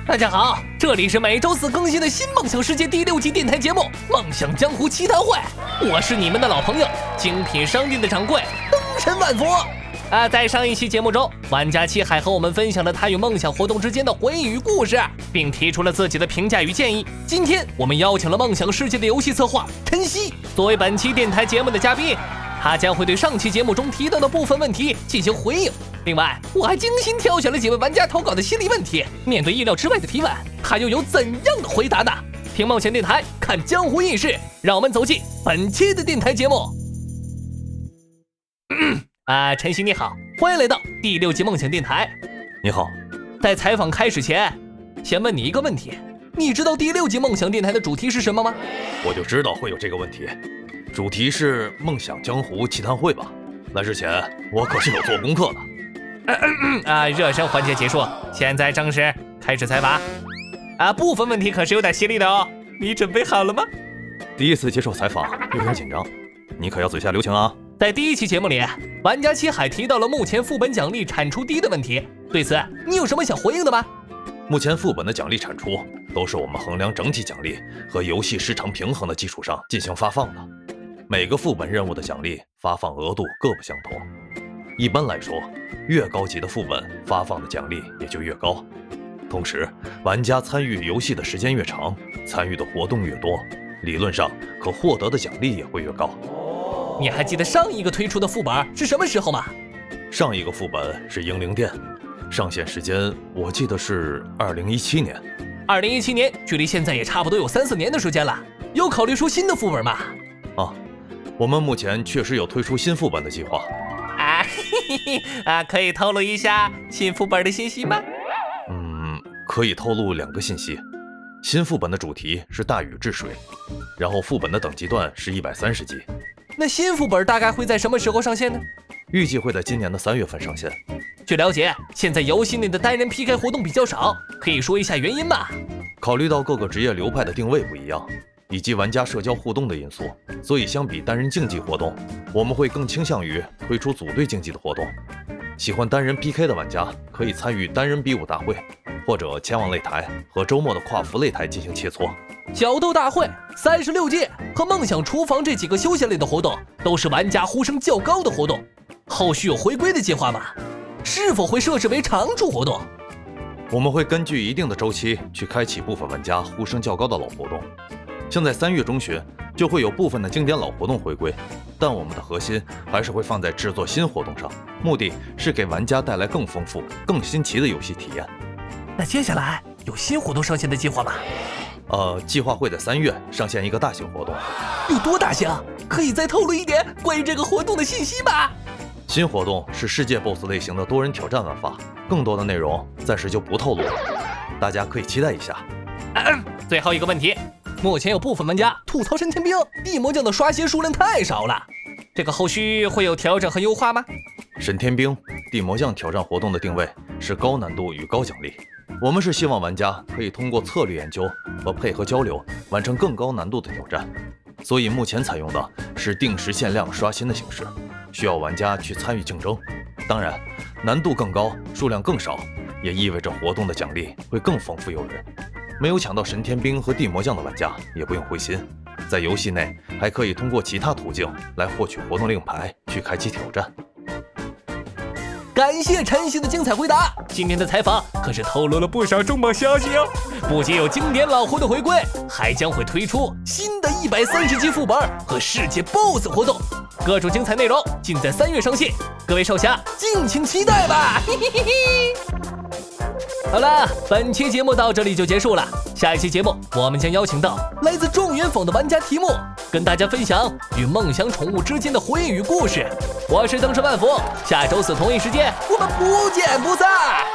大家好，这里是每周四更新的新梦想世界第6季电台节目《梦想江湖奇谈会》，我是你们的老朋友精品商店的掌柜灯神万佛。在上一期节目中，玩家七海和我们分享了他与梦想活动之间的回忆与故事，并提出了自己的评价与建议。今天我们邀请了梦想世界的游戏策划陈曦作为本期电台节目的嘉宾，他将会对上期节目中提到的部分问题进行回应。另外，我还精心挑选了几位玩家投稿的心理问题，面对意料之外的提问，他又有怎样的回答呢？听梦想电台，看江湖轶事，让我们走进本期的电台节目。陈曦你好，欢迎来到第6季梦想电台。 你好， 在采访开始前，先问你一个问题，你知道第6季梦想电台的主题是什么吗？ 我就知道会有这个问题，主题是梦想江湖奇谈会吧？那之前我可是有做功课的。 热身环节结束，现在正式开始采访。部分问题可是有点犀利的哦，你准备好了吗？ 第一次接受采访，有点紧张，你可要嘴下留情啊。 在第1期节目里，玩家七海提到了目前副本奖励产出低的问题，对此你有什么想回应的吗？ 目前副本的奖励产出都是我们衡量整体奖励和游戏时长平衡的基础上进行发放的，每个副本任务的奖励发放额度各不相同。一般来说，越高级的副本发放的奖励也就越高。同时，玩家参与游戏的时间越长，参与的活动越多，理论上可获得的奖励也会越高。 你还记得上一个推出的副本是什么时候吗？ 上一个副本是英灵殿，上线时间我记得是2017年。 2017年距离现在也差不多有3-4年的时间了，有考虑出新的副本吗？ 我们目前确实有推出新副本的计划。 可以透露一下新副本的信息吗？ 可以透露2个信息。新副本的主题是大禹治水，然后副本的等级段是130级。 那新副本大概会在什么时候上线呢？ 预计会在今年的3月份上线。 据了解，现在游戏内的单人 PK 活动比较少，可以说一下原因吗？ 考虑到各个职业流派的定位不一样，以及玩家社交互动的因素，所以相比单人竞技活动，我们会更倾向于推出组队竞技的活动。喜欢单人 PK 的玩家可以参与单人比武大会，或者前往擂台和周末的跨服擂台进行切磋。 角斗大会、36届和梦想厨房这几个休闲类的活动都是玩家呼声较高的活动，后续有回归的计划吗？是否会设置为常驻活动？ 我们会根据一定的周期去开启部分玩家呼声较高的老活动，像在3月中旬就会有部分的经典老活动回归，但我们的核心还是会放在制作新活动上，目的是给玩家带来更丰富、更新奇的游戏体验。 那接下来有新活动上线的计划吗？ 计划会在3月上线一个大型活动。 有多大型？可以再透露一点关于这个活动的信息吗？ 新活动是世界 BOSS 类型的多人挑战玩法，更多的内容暂时就不透露了，大家可以期待一下。 最后一个问题，目前有部分玩家吐槽神天兵、地魔将的刷新数量太少了，这个后续会有调整和优化吗？ 神天兵、地魔将挑战活动的定位是高难度与高奖励，我们是希望玩家可以通过策略研究和配合交流完成更高难度的挑战，所以目前采用的是定时限量刷新的形式，需要玩家去参与竞争。当然，难度更高，数量更少，也意味着活动的奖励会更丰富诱人。没有抢到神天兵和地魔将的玩家也不用灰心，在游戏内还可以通过其他途径来获取活动令牌去开启挑战。 感谢陈曦的精彩回答，今天的采访可是透露了不少重磅消息哦！不仅有经典老活动回归，还将会推出新的130级副本和世界 BOSS 活动，各种精彩内容尽在3月上线，各位少侠敬请期待吧！好了，本期节目到这里就结束了。下一期节目，我们将邀请到来自状元坊的玩家题目，跟大家分享与梦想宠物之间的回忆与故事。我是灯神万福，下周4同一时间，我们不见不散。